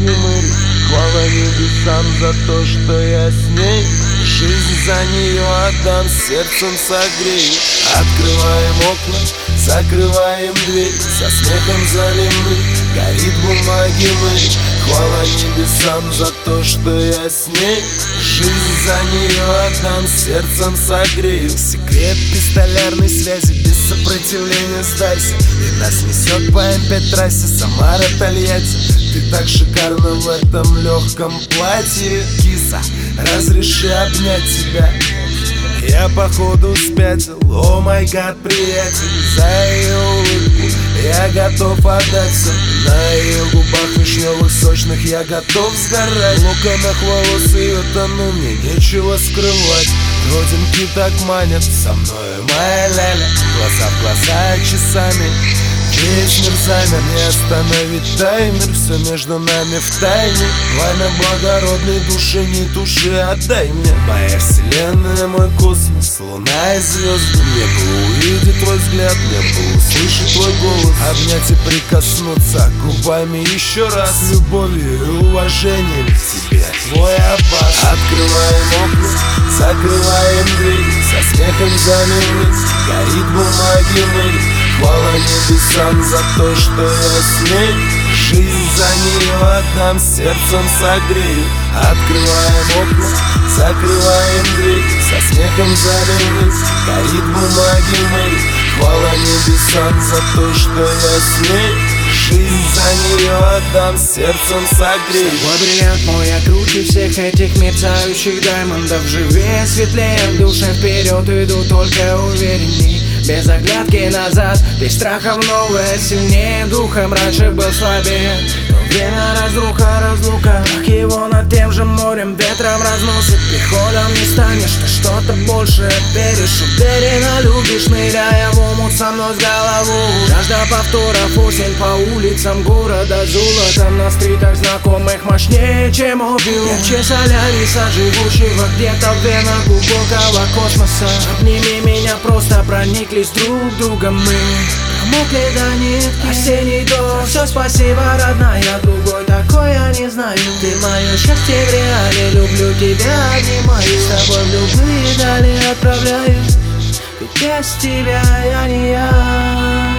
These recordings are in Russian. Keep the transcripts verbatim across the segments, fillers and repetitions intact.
бумаги мы. Хвала небесам за то, что я с ней. Жизнь за нее отдам, сердцем согрею. Открываем окна, закрываем дверь, со смехом залимы горит бумаги мы. Хвала небесам за то, что я с ней. Жизнь за нее отдам, сердцем согрею. Секрет пистолярной связи, без сопротивления сдайся. И нас несет по эм пять трассе Самара, Тольятти. Ты так шикарна в этом легком платье, киса, разреши обнять тебя. Я походу спятил, о май гад, приятель. За ее улыбку я готов отдать все. На ее губах вишневых сочных я готов сгорать. В локонах волос ее тону, мне нечего скрывать. Родинки так манят, со мною моя ляля. Глаза в глаза часами, весь мир замер. Не остановить таймер, все между нами в тайне. Пламя благородной души не туши, отдай мне. Моя вселенная, мой космос, луна и звезды. Мне бы увидеть твой взгляд, мне бы услышать твой голос. Обнять и прикоснуться губами еще раз. С любовью и уважением к тебе, твой аббас. Открываем окна, закрываем дверь, со смехом залились горит бумаги мы. Хвала небесам за то, что я с ней. Жизнь за нее отдам, сердцем согрею. Открываем окна, закрываем дверь, со смехом залились горит бумаги мы. Хвала небесам за то, что я с ней. Жизнь за нее отдам, сердцем согрею. Твой бриллиант мой, я круче всех этих мерцающих даймондов. Живее, светлее, в душе вперед иду только уверенней. Без оглядки назад, без страхов новое, сильнее духом. Раньше был слабее, но время разруха, разлука. Как его над тем же морем ветром разносит. Приходом не станешь, ты что-то большее веришь. Уверенно любишь, ныряя в омут со мной с головой. Жажда повторов, осень по улицам города. Золотом на стритах знакомых мощнее, чем опиум. Ярче соляриса, живущего где-то в венах глубокого космоса. Обними меня, просто проникли друг друга мы. Промокли до нитки, осенний дождь. Все, спасибо, родная, другой такой я не знаю. Ты мое счастье в реале, люблю тебя, обнимаю. С тобой в любые дали отправляю. Ведь без тебя я не я.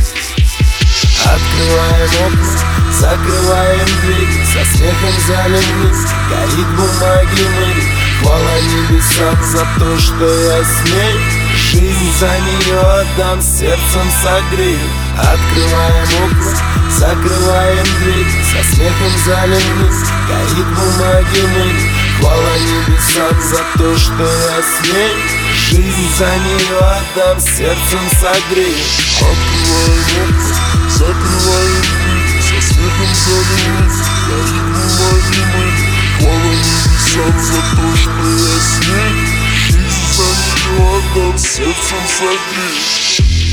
Открываем окна, закрываем дверь, со смехом залились горит бумаги мы. Хвала небесам за то, что я с ней. Жизнь за нее отдам, сердцем согрею. Открываем окна, закрываем дверь, со смехом залились горит бумаги мы. Хвала небесам за то, что я с ней. Жизнь за нее отдам, сердцем согрею. Открываем окна, закрываем дверь, со смехом залились горит бумаги мы. Хвала небесам за то, что я с ней. Жизнь за нее отдам, сердцем согрею.